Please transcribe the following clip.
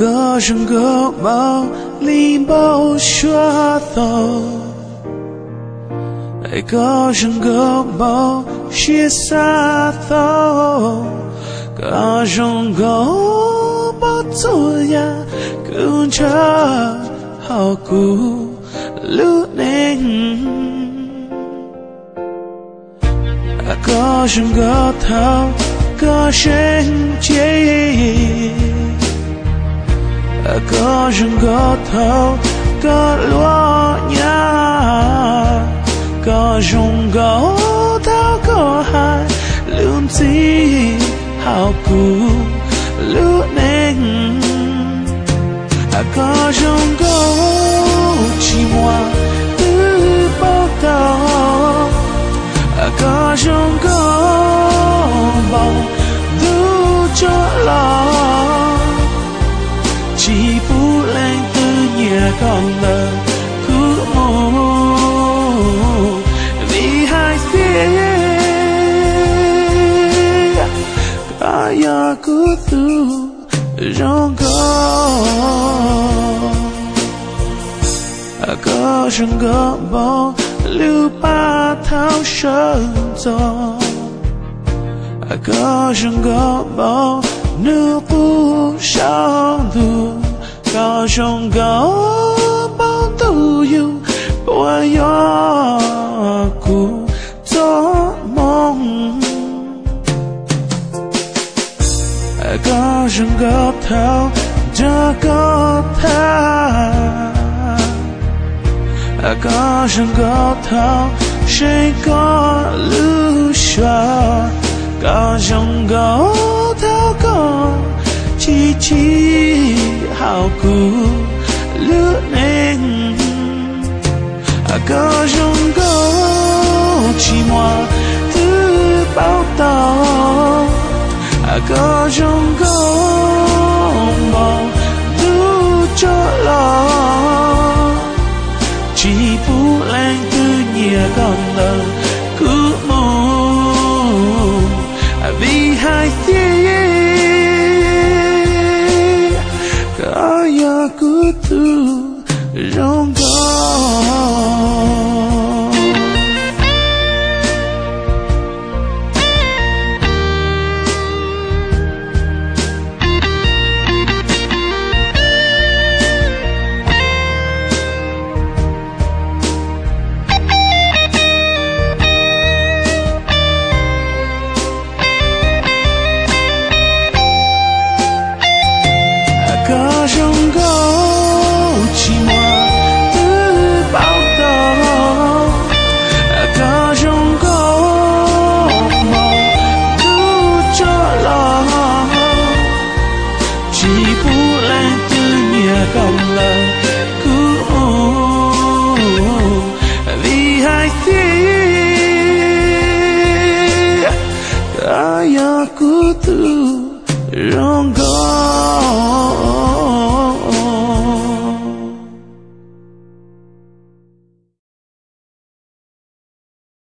có rừng gốc bao lim bao xóa tàu có rừng gốc bao chia xa tàu có rừng gốc bao tuổi ya cứ cha hao cũ lũ nên có rừng gốc thao có sen chế có rừng gốc thao có lúa nhà có rừng gốc thao có hai lượm gì hao cũ lúa nên có rừng gốc chỉ mua từ bao tàu có rừng gốc bao đủ cho lo chỉ phụ lên từ nhà con lờ cứ mù vì hai phía cả nhà cứ tu rong có rừng gốc bao lưu ba thao sơn gió có rừng gốc bao nước bu sao du có rừng gốc bao tu yêu bùa gió cụ gió mong có rừng gốc thao cho có tha có rừng gốc thao sẽ có lưu xóa có rừng gốc thao có chi hao cũ lứa nên có rừng gốc chỉ mua từ bao tàu có rừng gốc bao đủ cho lo chỉ phụ lên từ nhà con lờ cứ mù vì hai phía cả nhà cứ tu rong có rừng gốc chỉ mua từ bao tàu có rừng gốc màu đủ cho lo chỉ phụ lên từ nhà con lờ cứ vì hai phía cả nhà cứ tu rong